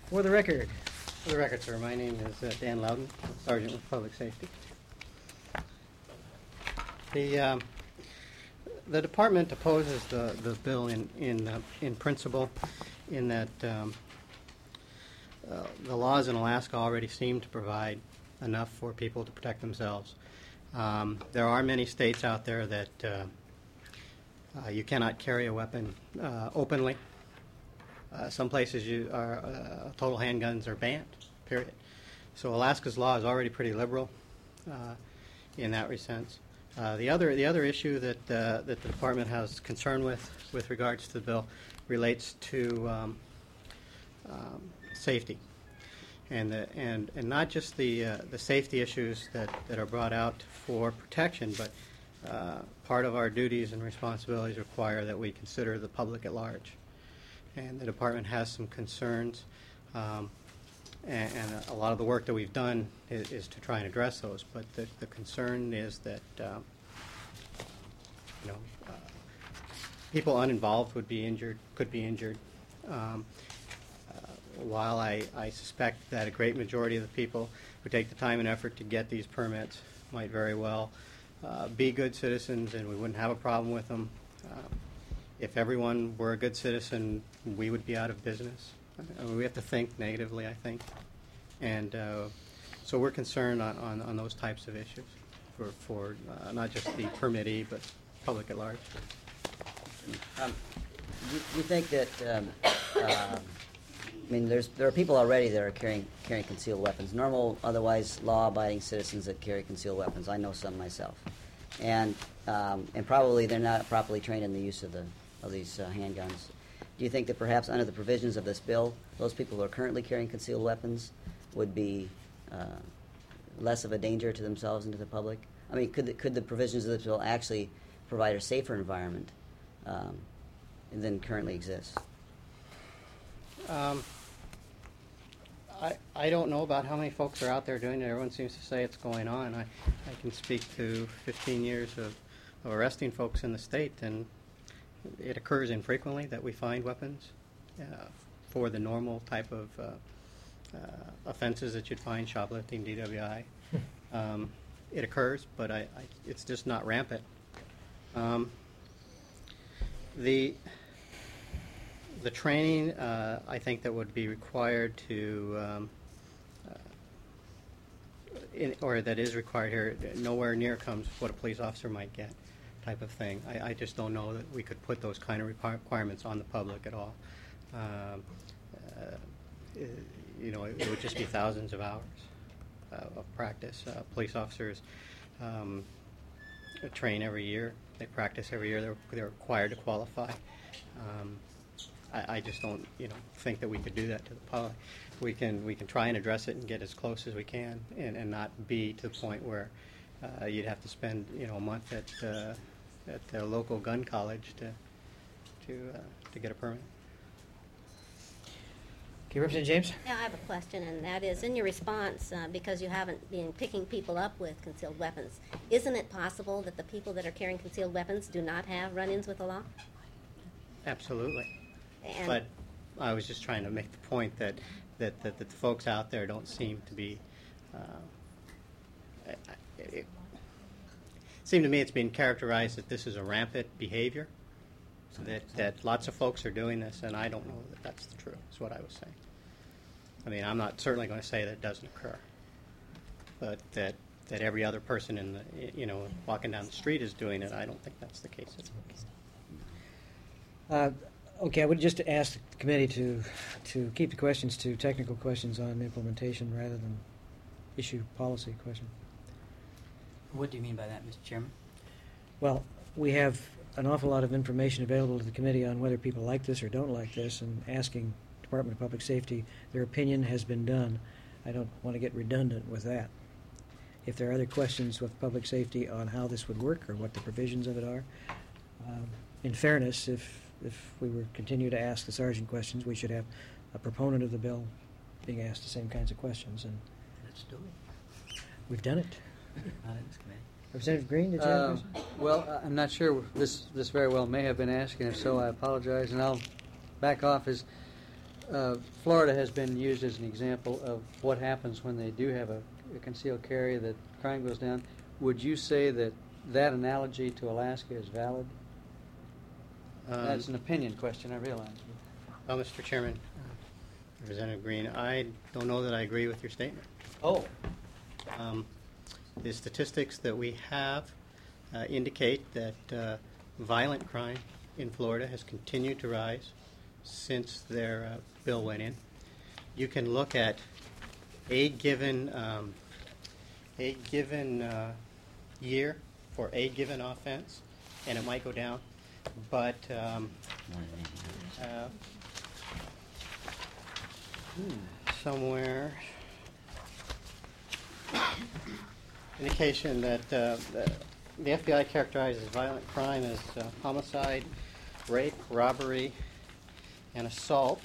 For the record. For the record, sir, my name is Dan Loudon, Sergeant with Public Safety. The department opposes the bill in principle, in that the laws in Alaska already seem to provide enough for people to protect themselves. There are many states out there that you cannot carry a weapon openly. Some places total handguns are banned, period. So Alaska's law is already pretty liberal in that sense. The other issue that the department has concern with regards to the bill relates to safety, and not just the safety issues that are brought out for protection, but part of our duties and responsibilities require that we consider the public at large. And the department has some concerns, and a lot of the work that we've done is to try and address those. But the concern is that people uninvolved could be injured. While I suspect that a great majority of the people who take the time and effort to get these permits might very well be good citizens, and we wouldn't have a problem with them. If everyone were a good citizen, we would be out of business. We have to think negatively, I think. And so we're concerned on those types of issues for not just the permittee, but public at large. You think that, there are people already that are carrying concealed weapons, normal, otherwise law-abiding citizens that carry concealed weapons. I know some myself. And probably they're not properly trained in the use of these handguns. Do you think that perhaps under the provisions of this bill, those people who are currently carrying concealed weapons would be less of a danger to themselves and to the public? I mean, could the provisions of this bill actually provide a safer environment than currently exists? I don't know about how many folks are out there doing it. Everyone seems to say it's going on. I can speak to 15 years of arresting folks in the state, and it occurs infrequently that we find weapons for the normal type of offenses that you'd find, shoplifting, DWI. It occurs, but it's just not rampant. The training, I think, that would be required or that is required here, nowhere near comes what a police officer might get, type of thing. I just don't know that we could put those kind of requirements on the public at all. It would just be thousands of hours of practice. Police officers train every year. They practice every year. They're required to qualify. I just don't, think that we could do that to the public. We can try and address it and get as close as we can, and not be to the point where you'd have to spend, a month at the local gun college to get a permit. Okay, Representative James? Yeah, I have a question, and that is, in your response, because you haven't been picking people up with concealed weapons, isn't it possible that the people that are carrying concealed weapons do not have run-ins with the law? Absolutely. And but I was just trying to make the point that the folks out there don't seem to be. It seemed to me it's being characterized that this is a rampant behavior, that lots of folks are doing this, and I don't know that that's the truth, is what I was saying. I mean, I'm not certainly going to say that it doesn't occur, but that every other person in the, walking down the street is doing it, I don't think that's the case. Okay, I would just ask the committee to keep the questions to technical questions on implementation rather than issue policy question. What do you mean by that, Mr. Chairman? Well, we have an awful lot of information available to the committee on whether people like this or don't like this, and asking Department of Public Safety their opinion has been done. I don't want to get redundant with that. If there are other questions with public safety on how this would work or what the provisions of it are, in fairness, if we were continue to ask the sergeant questions, we should have a proponent of the bill being asked the same kinds of questions. And let's do it. We've done it. Not in this committee. Representative Green, did you have a question? Well, I'm not sure. This very well may have been asked, and if so, I apologize, and I'll back off. Florida has been used as an example of what happens when they do have a concealed carry, that crime goes down. Would you say that that analogy to Alaska is valid? That's an opinion question, I realize. Well, Mr. Chairman, Representative Green, I don't know that I agree with your statement. Oh. The statistics that we have indicate that violent crime in Florida has continued to rise since their bill went in. You can look at a given year for a given offense, and it might go down, but somewhere indication that the FBI characterizes violent crime as homicide, rape, robbery, and assault.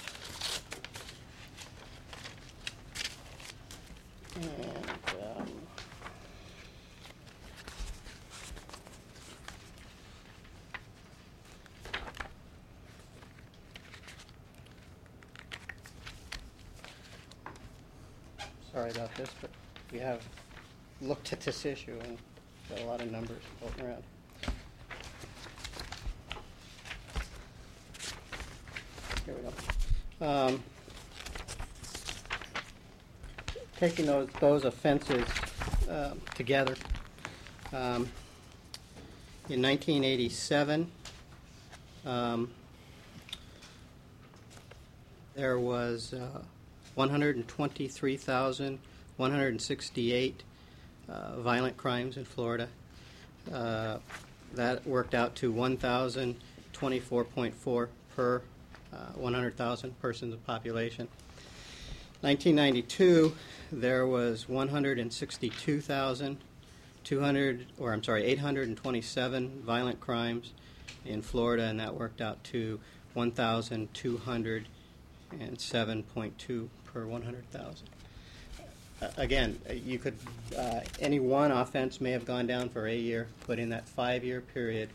And sorry about this, but we have looked at this issue and got a lot of numbers floating around. Here we go. Taking those offenses together, in 1987, there was 123,168 violent crimes in Florida. That worked out to 1,024.4 per 100,000 persons of population. 1992, there was 827 violent crimes in Florida, and that worked out to 1,207.2 per 100,000. Again, you could any one offense may have gone down for a year, but in that 5-year period,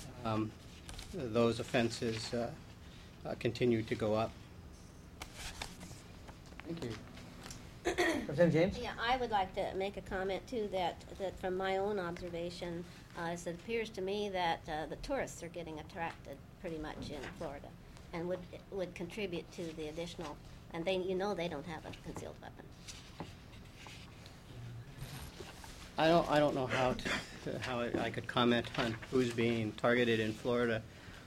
those offenses continued to go up. Thank you. Representative James? Yeah, I would like to make a comment too that from my own observation, it appears to me that the tourists are getting attracted pretty much in Florida, and would contribute to the additional. And they don't have a concealed weapon. I don't know how I could comment on who's being targeted in Florida,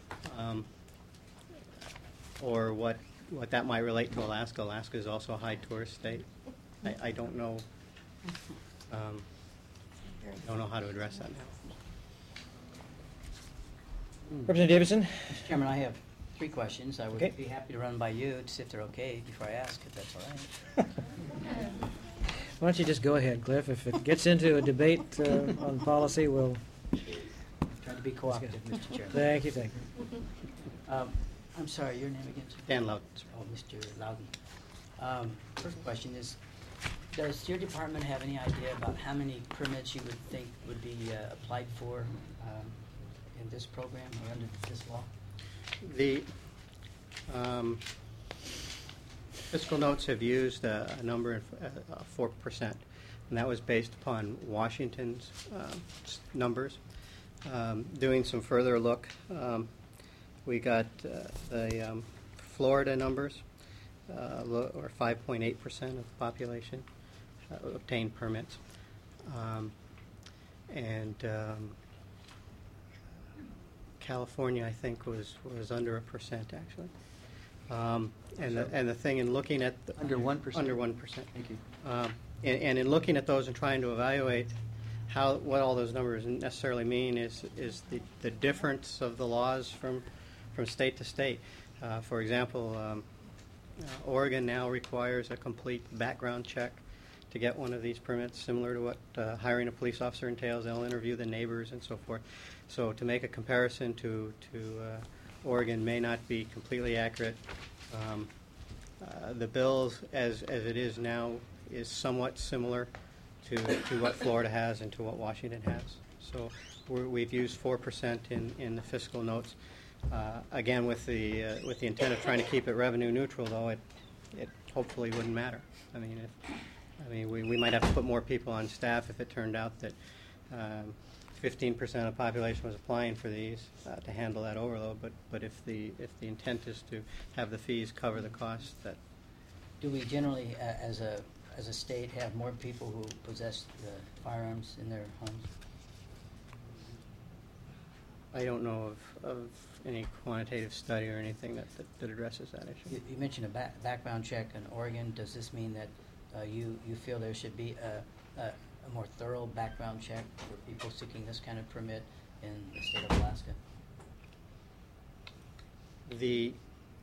or what that might relate to Alaska. Alaska is also a high tourist state. I don't know. Don't know how to address that now. Representative Davidson? Mr. Chairman, I have 3 questions. I would Okay. be happy to run by you to see if they're okay before I ask, if that's all right. Why don't you just go ahead, Cliff? If it gets into a debate on policy, we'll... Try to be cooperative, Mr. Chairman. Thank you, thank you. I'm sorry, your name again, sir? Dan Loudon. Oh, Mr. Loudon. First question is, does your department have any idea about how many permits you would think would be applied for in this program or under this law? The fiscal notes have used a number of 4%, and that was based upon Washington's numbers. Doing some further look, we got the Florida numbers, or 5.8% of the population obtained permits, and California, I think, was under 1% actually. And the thing in looking at Under 1%? Under 1%. Thank you. And in looking at those and trying to evaluate what all those numbers necessarily mean is the difference of the laws from state to state. For example, Oregon now requires a complete background check to get one of these permits, similar to what hiring a police officer entails. They'll interview the neighbors and so forth. So to make a comparison to Oregon may not be completely accurate. The bill, as it is now, is somewhat similar to what Florida has and to what Washington has. So we've used 4% in the fiscal notes. Again, with the intent of trying to keep it revenue neutral, though, it hopefully wouldn't matter. We might have to put more people on staff if it turned out that 15% of the population was applying for these to handle that overload. But if the intent is to have the fees cover the costs, that Do we generally, as a state, have more people who possess firearms in their homes? I don't know of any quantitative study or anything that addresses that issue. You mentioned a background check in Oregon. Does this mean that you feel there should be a more thorough background check for people seeking this kind of permit in the state of Alaska? The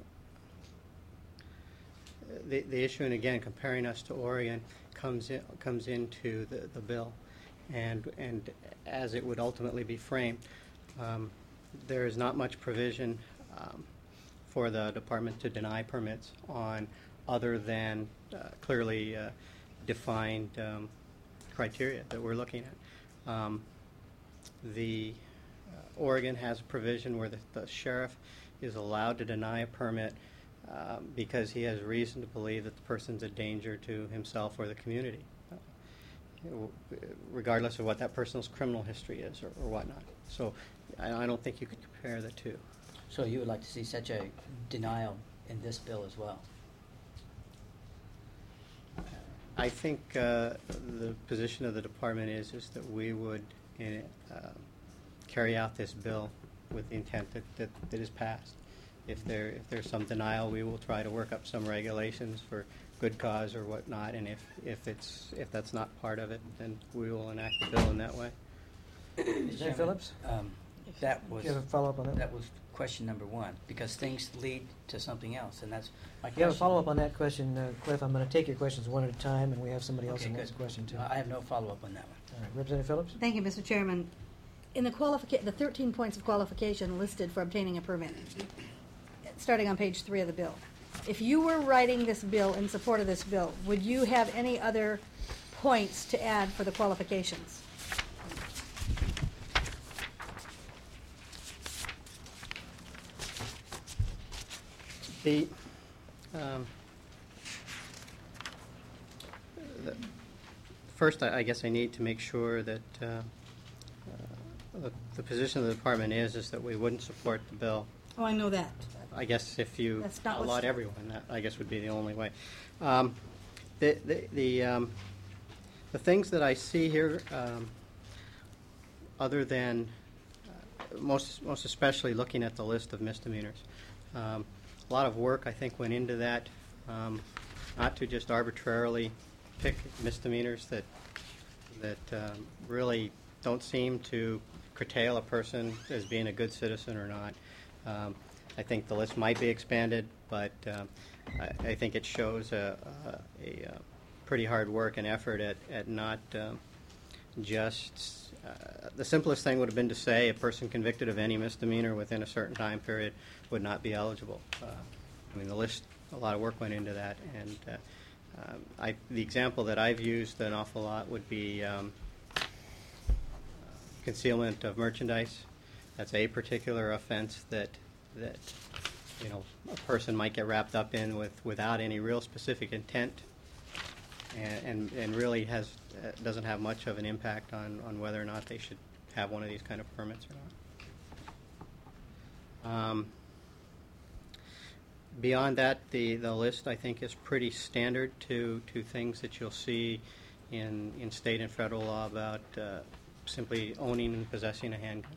issue, and again, comparing us to Oregon, comes into the bill, and as it would ultimately be framed, there is not much provision for the department to deny permits on other than clearly defined criteria that we're looking at. The Oregon has a provision where the sheriff is allowed to deny a permit because he has reason to believe that the person's a danger to himself or the community, regardless of what that person's criminal history is or whatnot. So I don't think you could compare the two. So you would like to see such a denial in this bill as well? I think the position of the department is that we would carry out this bill with the intent that it is passed. If there's some denial, we will try to work up some regulations for good cause or whatnot, and if that's not part of it, then we will enact the bill in that way. Mr. Phillips? That was, Do you have a follow-up on that? That was question number one, because things lead to something else, and that's my question. You have a follow-up on that question, Cliff. I'm going to take your questions one at a time, and we have somebody else Okay, who has a good. question, too. I have no follow-up on that one. All right. Representative Phillips? Thank you, Mr. Chairman. In the 13 points of qualification listed for obtaining a permit, starting on page 3 of the bill, if you were writing this bill in support of this bill, would you have any other points to add for the qualifications? First, I guess I need to make sure that the position of the department is that we wouldn't support the bill. Oh, I know that. I guess if you That's not allowed what's- everyone, that I guess would be the only way. The things that I see here, other than most especially looking at the list of misdemeanors, a lot of work I think went into that, not to just arbitrarily pick misdemeanors that really don't seem to curtail a person as being a good citizen or not. I think the list might be expanded, but I think it shows a pretty hard work and effort at not just the simplest thing would have been to say a person convicted of any misdemeanor within a certain time period would not be eligible. The list, a lot of work went into that, and the example that I've used an awful lot would be concealment of merchandise. That's a particular offense that a person might get wrapped up in without any real specific intent, and really doesn't have much of an impact on whether or not they should have one of these kind of permits or not. Beyond that, the list I think is pretty standard to things that you'll see in state and federal law about simply owning and possessing a handgun.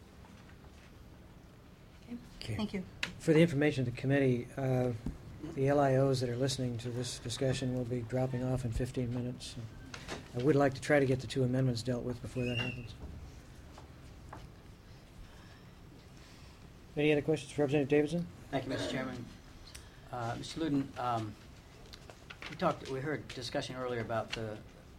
Okay. Thank you. For the information of the committee, the LIOs that are listening to this discussion will be dropping off in 15 minutes. I would like to try to get the 2 amendments dealt with before that happens. Any other questions for Representative Davidson? Thank you, Mr. Chairman. Mr. Luden, we heard discussion earlier about the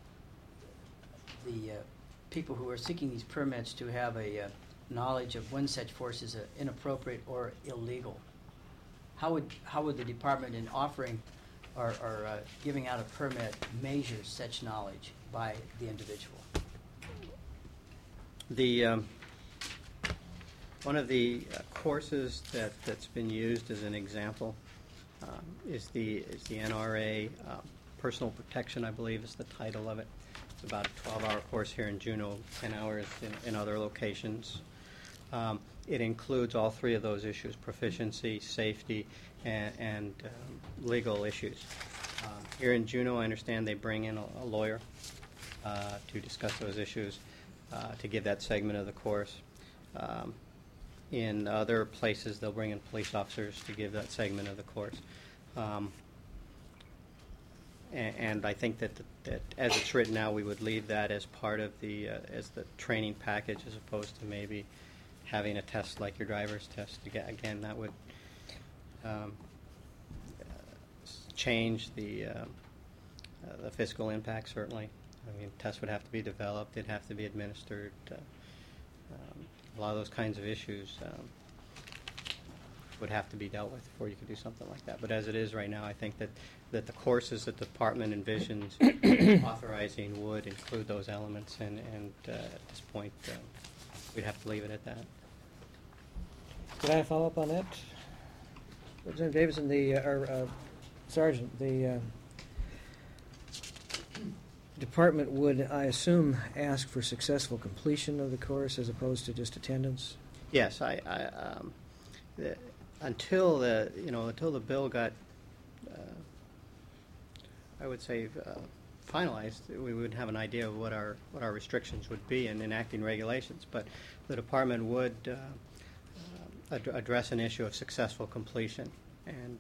people who are seeking these permits to have a knowledge of when such force is inappropriate or illegal. How would the department, in offering or giving out a permit, measure such knowledge by the individual? One of the courses that's been used as an example is the NRA Personal Protection, I believe is the title of it. It's about a 12-hour course here in Juneau, 10 hours in other locations. It includes all three of those issues: proficiency, safety, and legal issues. Here in Juneau, I understand they bring in a lawyer to discuss those issues, to give that segment of the course. In other places, they'll bring in police officers to give that segment of the course. And I think that as it's written now, we would leave that as part of the as the training package, as opposed to maybe having a test like your driver's test. Again, that would change the fiscal impact, certainly. I mean, tests would have to be developed, they'd have to be administered. A lot of those kinds of issues would have to be dealt with before you could do something like that. But as it is right now, I think that the courses that the department envisions authorizing would include those elements, and at this point, we'd have to leave it at that. Could I follow up on that? Representative Davidson, Sergeant, the department would, I assume, ask for successful completion of the course as opposed to just attendance? Yes, until the bill got, I would say, finalized, we would have an idea of what our restrictions would be in enacting regulations. But the department would address an issue of successful completion, and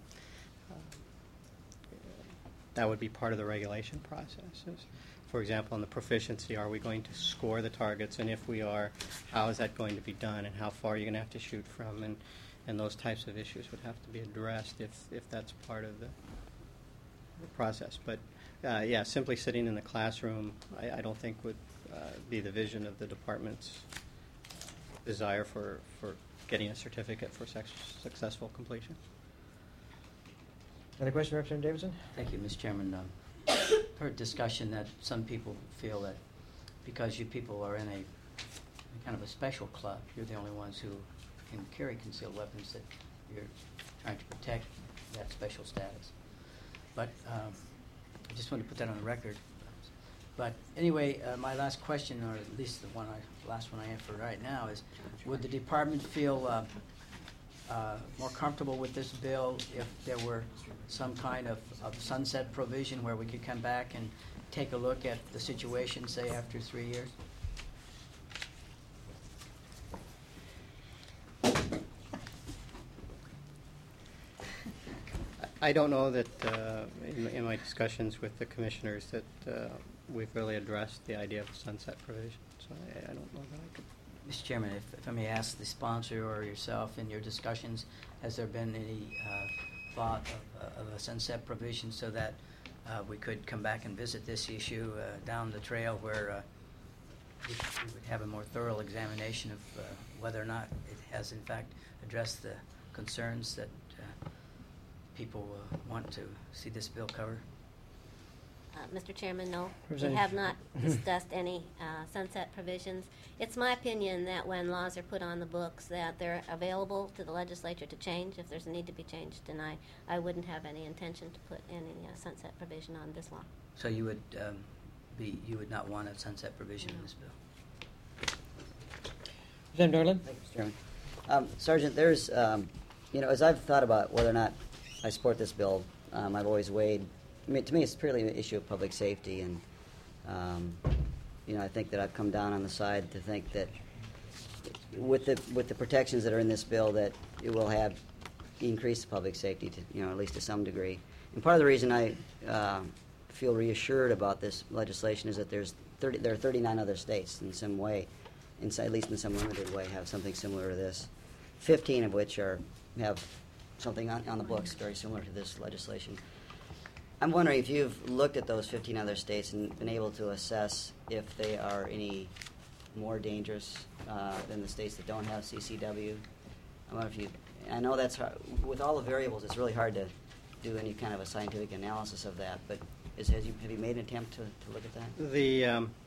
that would be part of the regulation process. For example, on the proficiency, are we going to score the targets, and if we are, how is that going to be done, and how far are you going to have to shoot from, and those types of issues would have to be addressed if that's part of the process. But yeah, simply sitting in the classroom, I don't think would be the vision of the department's desire for getting a certificate for successful completion. Another question, Representative Davidson? Thank you, Mr. Chairman. Heard discussion that some people feel that because you people are in a kind of a special club, you're the only ones who can carry concealed weapons, that you're trying to protect that special status. But I just want to put that on the record. But anyway, my last question, or at least the last one I have for right now, is: would the department feel more comfortable with this bill if there were some kind of sunset provision where we could come back and take a look at the situation, say, after 3 years? I don't know that in my discussions with the commissioners that we've really addressed the idea of a sunset provision. So I don't know that I could. Mr. Chairman, if I may ask the sponsor or yourself, in your discussions, has there been any thought of a sunset provision so that we could come back and visit this issue down the trail, where we would have a more thorough examination of whether or not it has in fact addressed the concerns that people want to see this bill cover? Mr. Chairman, no. We Representative. have not discussed any sunset provisions. It's my opinion that when laws are put on the books, that they're available to the legislature to change if there's a need to be changed, and I wouldn't have any intention to put any sunset provision on this law. So you would you would not want a sunset provision in this bill? Representative Norland? Thank you, Mr. Chairman. Sergeant, there's, as I've thought about whether or not I support this bill, I've always weighed. I mean, to me, it's purely an issue of public safety, and I think that I've come down on the side to think that with the protections that are in this bill, that it will have increased public safety to, at least to some degree. And part of the reason I feel reassured about this legislation is that there are 39 other states in some way, at least in some limited way, have something similar to this. 15 of which have something on the books very similar to this legislation. I'm wondering if you've looked at those 15 other states and been able to assess if they are any more dangerous than the states that don't have CCW. I wonder if I know that's hard. With all the variables, it's really hard to do any kind of a scientific analysis of that. But have you made an attempt to look at that?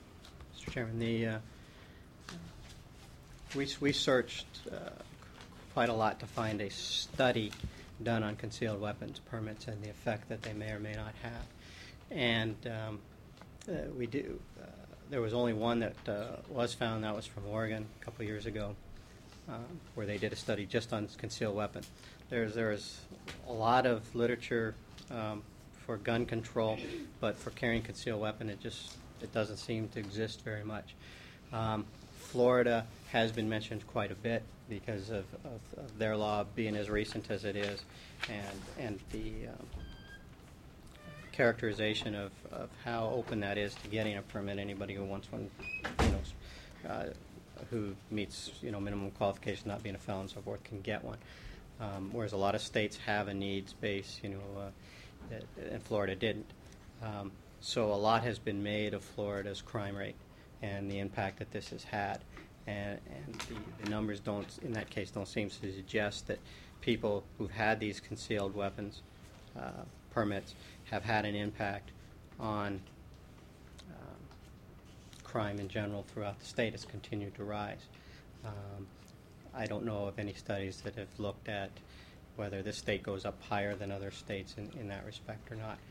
Mr. Chairman, we searched quite a lot to find a study done on concealed weapons permits and the effect that they may or may not have. And we do. There was only one that was found. That was from Oregon a couple of years ago, where they did a study just on concealed weapon. There's a lot of literature for gun control, but for carrying concealed weapon, it doesn't seem to exist very much. Florida has been mentioned quite a bit because of their law being as recent as it is, and the characterization of how open that is to getting a permit. Anybody who wants one, who meets minimum qualifications, not being a felon, and so forth, can get one. Whereas a lot of states have a needs base, and Florida didn't. So a lot has been made of Florida's crime rate and the impact that this has had. And the numbers in that case, don't seem to suggest that people who've had these concealed weapons permits have had an impact on crime in general throughout the state. It's continued to rise. I don't know of any studies that have looked at whether this state goes up higher than other states in that respect or not.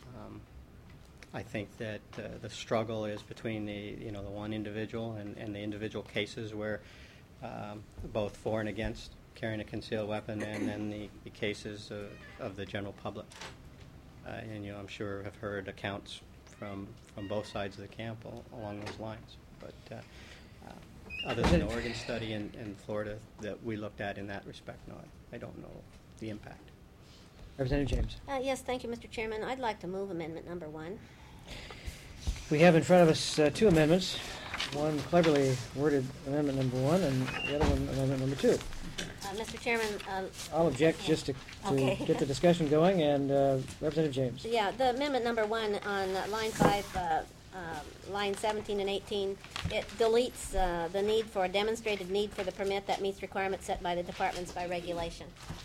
I think that the struggle is between the one individual and the individual cases where both for and against carrying a concealed weapon, and then the cases of the general public. And I'm sure have heard accounts from both sides of the camp along those lines. But other than the Oregon study and Florida that we looked at in that respect, no, I don't know the impact. Representative James. Yes, thank you, Mr. Chairman. I'd like to move amendment number 1. We have in front of us two amendments. One cleverly worded amendment number 1, and the other one amendment number 2. Mr. Chairman, I'll object just to Okay. get the discussion going, and Representative James. yeah, the amendment number 1 on line 5, line 17 and 18, it deletes the need for a demonstrated need for the permit that meets requirements set by the departments by regulation.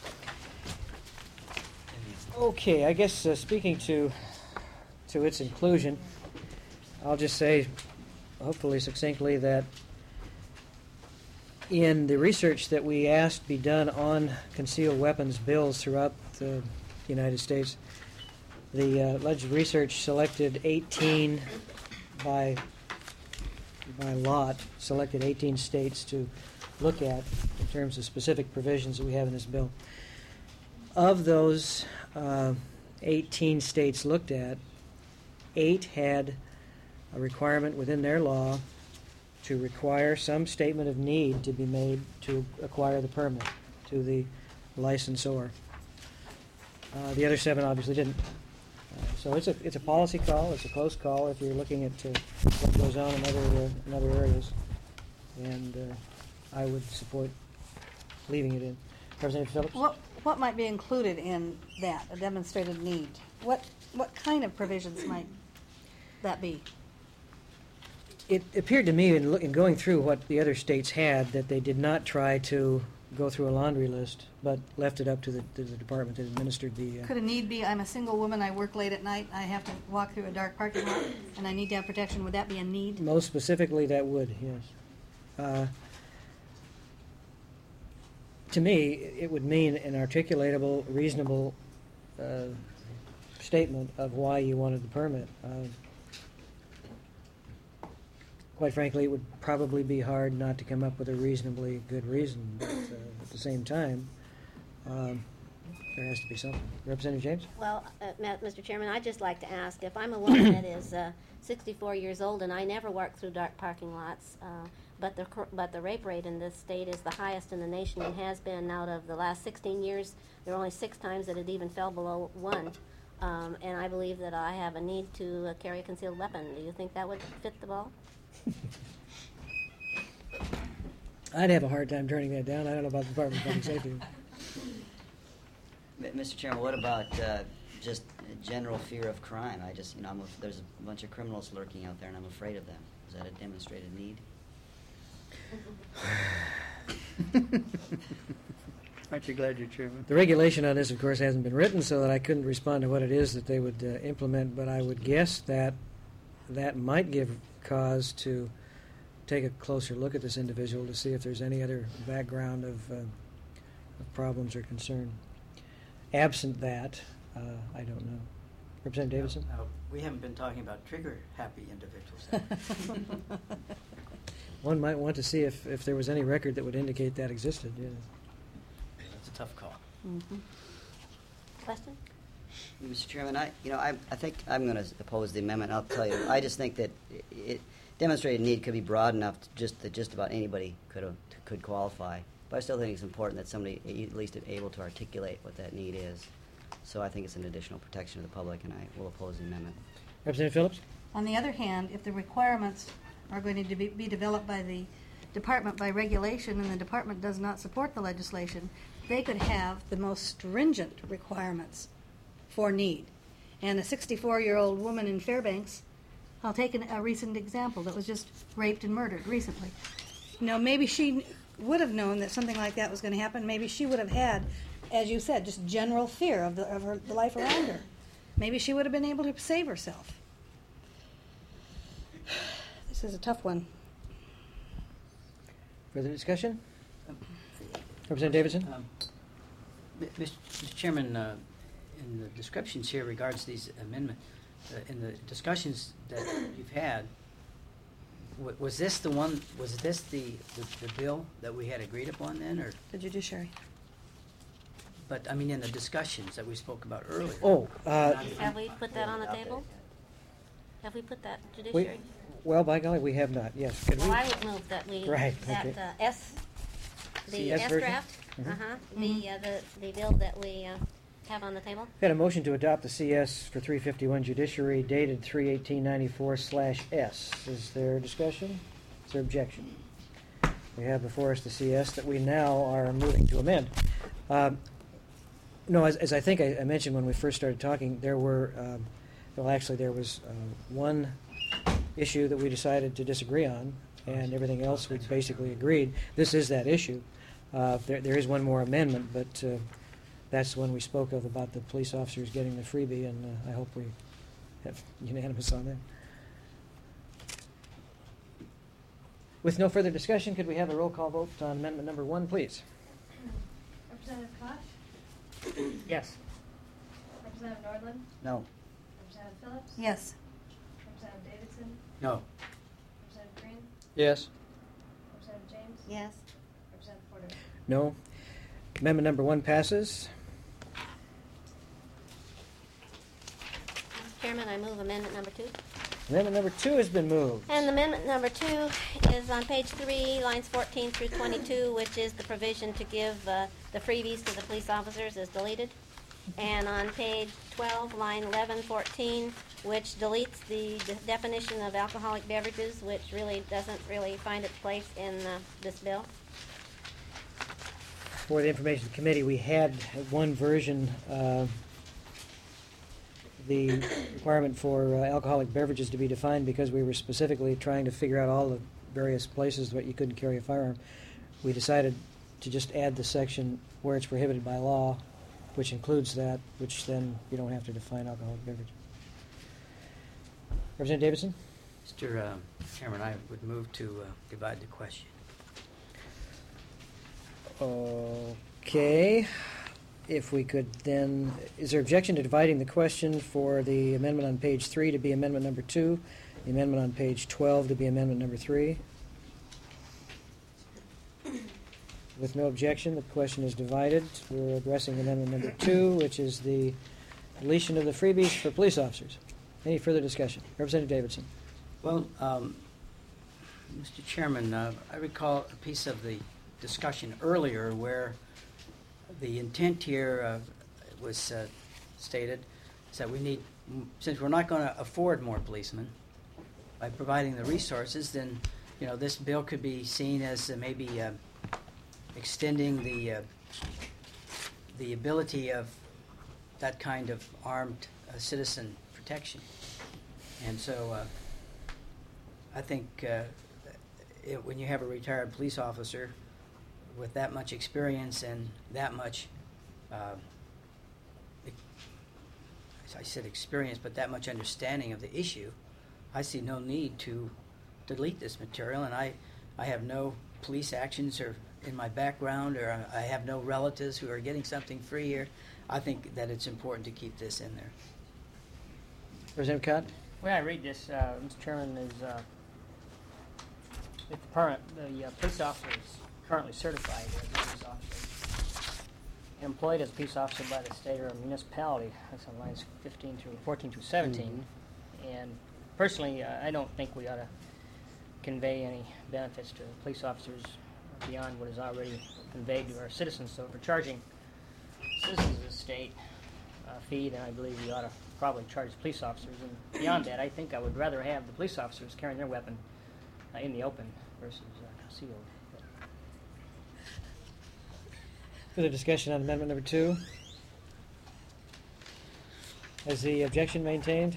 Okay, I guess speaking to its inclusion, I'll just say, hopefully succinctly, that in the research that we asked be done on concealed weapons bills throughout the United States, the alleged research selected 18 by lot, selected 18 states to look at in terms of specific provisions that we have in this bill. Of those 18 states looked at, 8 had a requirement within their law to require some statement of need to be made to acquire the permit to the licensor. The other 7 obviously didn't. So it's a policy call. It's a close call if you're looking at what goes on in other areas, and I would support leaving it in. Representative Phillips. What might be included in that, a demonstrated need? What kind of provisions might that be? It appeared to me in going through what the other states had that they did not try to go through a laundry list, but left it up to the department that administered the... Could a need be, I'm a single woman, I work late at night, I have to walk through a dark parking lot, and I need to have protection? Would that be a need? Most specifically, that would, yes. To me, it would mean an articulatable, reasonable statement of why you wanted the permit. Quite frankly, it would probably be hard not to come up with a reasonably good reason, but at the same time, there has to be something. Representative James? Well, Mr. Chairman, I'd just like to ask, if I'm a woman that is 64 years old and I never walk through dark parking lots, but the rape rate in this state is the highest in the nation and has been out of the last 16 years, there are only 6 times that it even fell below 1. And I believe that I have a need to carry a concealed weapon. Do you think that would fit the ball? I'd have a hard time turning that down. I don't know about the Department of Public Safety. Mr. Chairman, what about just general fear of crime? There's a bunch of criminals lurking out there, and I'm afraid of them. Is that a demonstrated need? Aren't you glad you're chairman? The regulation on this, of course, hasn't been written, so that I couldn't respond to what it is that they would implement, but I would guess that might give cause to take a closer look at this individual to see if there's any other background of of problems or concern. Absent that, I don't know. Representative Davidson? We haven't been talking about trigger-happy individuals. One might want to see if there was any record that would indicate that existed. Yeah. That's a tough call. Mhm. Question? Mr. Chairman, I think I'm going to oppose the amendment. I'll tell you, I just think that it demonstrated need could be broad enough that just about anybody could qualify. But I still think it's important that somebody at least is able to articulate what that need is. So I think it's an additional protection of the public, and I will oppose the amendment. Representative Phillips? On the other hand, if the requirements are going to be developed by the department by regulation and the department does not support the legislation, they could have the most stringent requirements for need. And a 64-year-old woman in Fairbanks, I'll take a recent example that was just raped and murdered recently. Maybe she would have known that something like that was going to happen. Maybe she would have had, as you said, just general fear of the life around her. Maybe she would have been able to save herself. This is a tough one. Further discussion? Representative Davidson? Mr. Chairman, in the descriptions here regards these amendments, in the discussions that you've had, was this the one? Was this the bill that we had agreed upon then, or? The judiciary. But I mean, in the discussions that we spoke about earlier. Oh, Have we put that on the table? Have we put that judiciary? well, by golly, we have not. Yes. Could Well, we? I would move that we, Right, that okay. the CS S version? draft, Mhm. the bill that we have on the table. Had a motion to adopt the CS for 351 Judiciary dated 3/18/94/S. Is there discussion? Is there objection? We have before us the CS that we now are moving to amend. No, as I think I mentioned when we first started talking, there were, there was one issue that we decided to disagree on, and everything else we basically agreed. This is that issue. There is one more amendment, but that's the one we spoke of about the police officers getting the freebie, and I hope we have unanimous on that. With no further discussion, could we have a roll call vote on amendment number 1, please? Representative Koch? Yes. Representative Nordlund? No. Representative Phillips? Yes. Representative Davidson? No. Representative Green? Yes. Representative James? Yes. Representative Porter? No. Amendment number 1 passes. Mr. Chairman, I move amendment number 2. Amendment number 2 has been moved. And amendment number 2 is on page 3, lines 14 through 22, which is the provision to give the freebies to the police officers is deleted. And on page 12, line 11, 14, which deletes the definition of alcoholic beverages, which really doesn't really find its place in this bill. For the Information Committee, we had one version, the requirement for alcoholic beverages to be defined because we were specifically trying to figure out all the various places that you couldn't carry a firearm. We decided to just add the section where it's prohibited by law, which includes that, which then you don't have to define alcoholic beverage. Representative Davidson? Mr. Chairman, I would move to divide the question. Okay. If we could then, is there objection to dividing the question for the amendment on page 3 to be amendment number 2, the amendment on page 12 to be amendment number 3? With no objection, the question is divided. We're addressing amendment number 2, which is the deletion of the freebies for police officers. Any further discussion? Representative Davidson. Well, Mr. Chairman, I recall a piece of the discussion earlier where the intent here was stated is that we need, since we're not going to afford more policemen, by providing the resources, then this bill could be seen as maybe extending the ability of that kind of armed citizen protection. And so I think when you have a retired police officer with that much experience and that much, I said experience, but that much understanding of the issue, I see no need to delete this material, and I have no police actions or in my background or I have no relatives who are getting something free here, I think that it's important to keep this in there. Representative Cott? The way I read this, Mr. Chairman, is if the police officer is currently certified as a police officer, employed as a police officer by the state or a municipality, that's on lines 14 through 17, and personally, I don't think we ought to convey any benefits to police officers beyond what is already conveyed to our citizens. So if we're charging citizens of the state a fee, then I believe we ought to probably charge police officers. And beyond that, I think I would rather have the police officers carrying their weapon in the open versus concealed. Further discussion on amendment number 2? Is the objection maintained?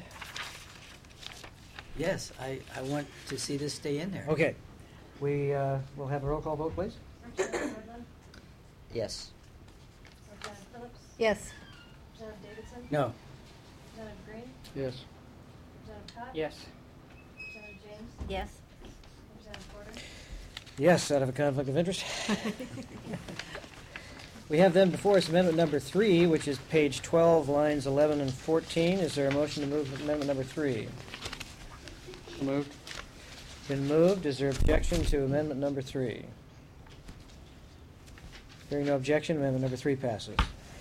Yes, I want to see this stay in there. Okay. We will have a roll call vote, please. Representative Woodland? Yes. Representative Phillips? Yes. Representative Davidson? No. Representative Green? Yes. Representative Cott? Yes. Representative James? Yes. Representative Porter? Yes, out of a conflict of interest. We have then before us amendment number 3, which is page 12, lines 11 and 14. Is there a motion to move amendment number 3? Moved. Been moved. Is there objection to amendment number 3? Hearing no objection, amendment number 3 passes.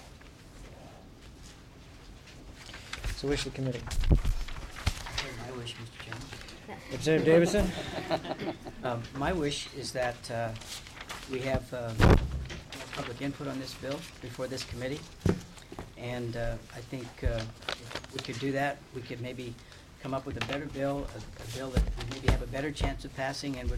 So wish of the committee. My wish, Mr. Chairman. Representative Davidson? My wish is that we have public input on this bill before this committee, and I think if we could do that, we could maybe come up with a better bill, a bill that would maybe have a better chance of passing and would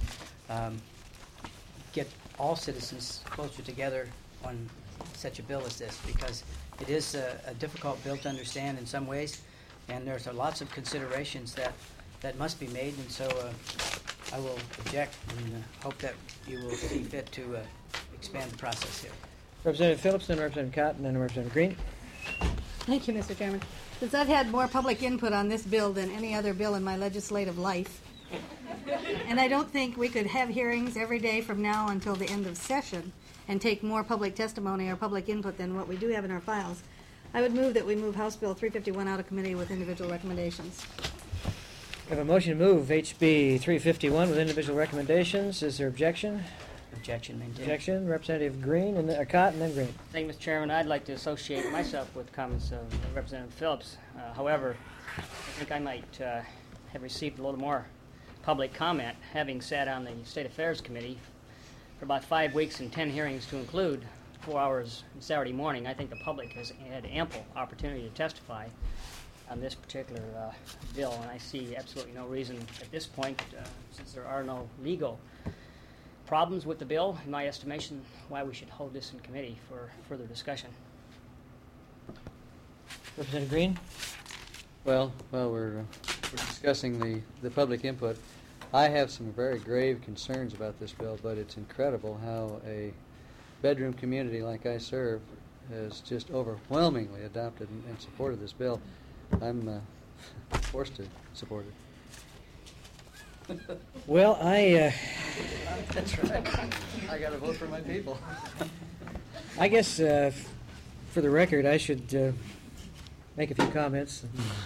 get all citizens closer together on such a bill as this, because it is a difficult bill to understand in some ways, and there's lots of considerations that must be made, and so I will object and hope that you will see fit to expand the process here. Representative Phillips, then Representative Cott, and then Representative Green. Thank you, Mr. Chairman. Since I've had more public input on this bill than any other bill in my legislative life, and I don't think we could have hearings every day from now until the end of session and take more public testimony or public input than what we do have in our files, I would move that we move House Bill 351 out of committee with individual recommendations. We have a motion to move HB 351 with individual recommendations. Is there objection? Objection maintained. Objection. Representative Green, and then Cott, and then Green. Thank you, Mr. Chairman. I'd like to associate myself with comments of Representative Phillips. However, I think I might have received a little more public comment, having sat on the State Affairs Committee for about 5 weeks and 10 hearings to include 4 hours Saturday morning. I think the public has had ample opportunity to testify on this particular bill, and I see absolutely no reason at this point, since there are no legal problems with the bill, in my estimation, why we should hold this in committee for further discussion. Representative Green? Well, while we're discussing the public input, I have some very grave concerns about this bill, but it's incredible how a bedroom community like I serve has just overwhelmingly adopted and supported this bill. I'm forced to support it. Well, That's right. I got to vote for my people. I guess for the record, I should make a few comments.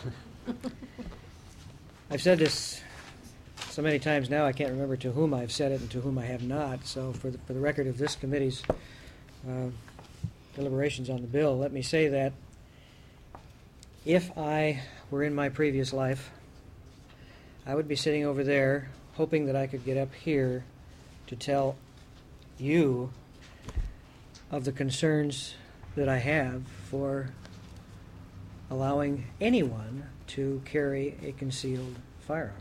I've said this so many times now, I can't remember to whom I've said it and to whom I have not. So for the record of this committee's deliberations on the bill, let me say that if I were in my previous life, I would be sitting over there hoping that I could get up here to tell you of the concerns that I have for allowing anyone to carry a concealed firearm.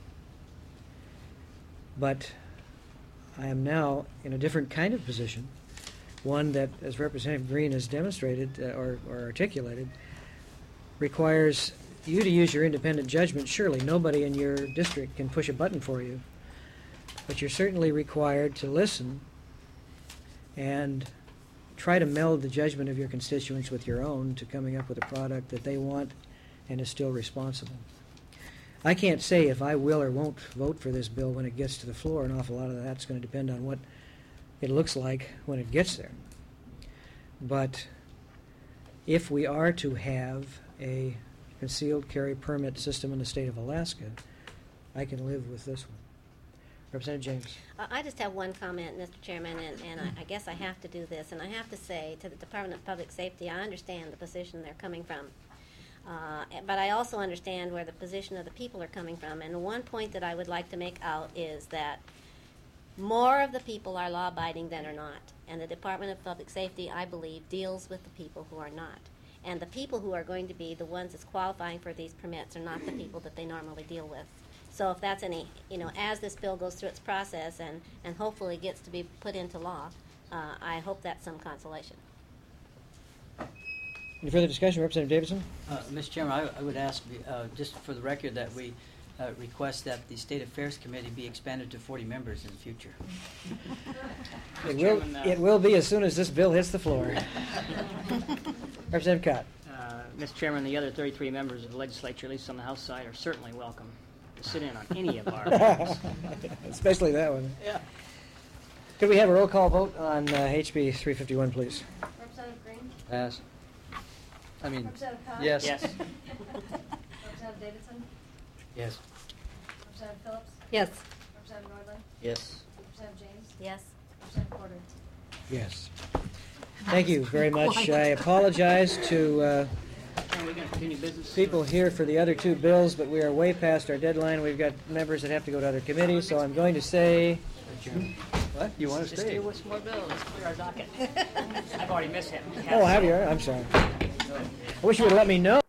But I am now in a different kind of position, one that, as Representative Green has demonstrated or articulated, requires you to use your independent judgment. Surely nobody in your district can push a button for you, but you're certainly required to listen and try to meld the judgment of your constituents with your own to coming up with a product that they want and is still responsible. I can't say if I will or won't vote for this bill when it gets to the floor. An awful lot of that's going to depend on what it looks like when it gets there. But if we are to have a concealed carry permit system in the state of Alaska, I can live with this one. Representative James. I just have one comment, Mr. Chairman, and I guess I have to do this, and I have to say to the Department of Public Safety, I understand the position they're coming from. But I also understand where the position of the people are coming from. And one point that I would like to make out is that more of the people are law-abiding than are not. And the Department of Public Safety, I believe, deals with the people who are not. And the people who are going to be the ones that's qualifying for these permits are not the people that they normally deal with. So if that's any, as this bill goes through its process and hopefully gets to be put into law, I hope that's some consolation. Any further discussion? Representative Davidson? Mr. Chairman, I would ask, just for the record, that we request that the State Affairs Committee be expanded to 40 members in the future. It will be as soon as this bill hits the floor. Representative Cott. Mr. Chairman, the other 33 members of the legislature, at least on the House side, are certainly welcome to sit in on any of our meetings. Especially that one. Yeah. Could we have a roll call vote on HB 351, please? Representative Green? Pass. I mean, Representative Cobb? yes. Yes. Representative Davidson? Yes. Representative Phillips? Yes. Representative Nordlund? Yes. Representative James? Yes. Representative Porter? Yes. Thank you very much. I apologize to Are we going to continue business? people here for the other two bills, but we are way past our deadline. We've got members that have to go to other committees, so I'm going to say... What? You want to Just stay? deal with some more bills. Let's clear our docket. I've already missed him. Oh, have you? I'm sorry. I wish you would have let me know.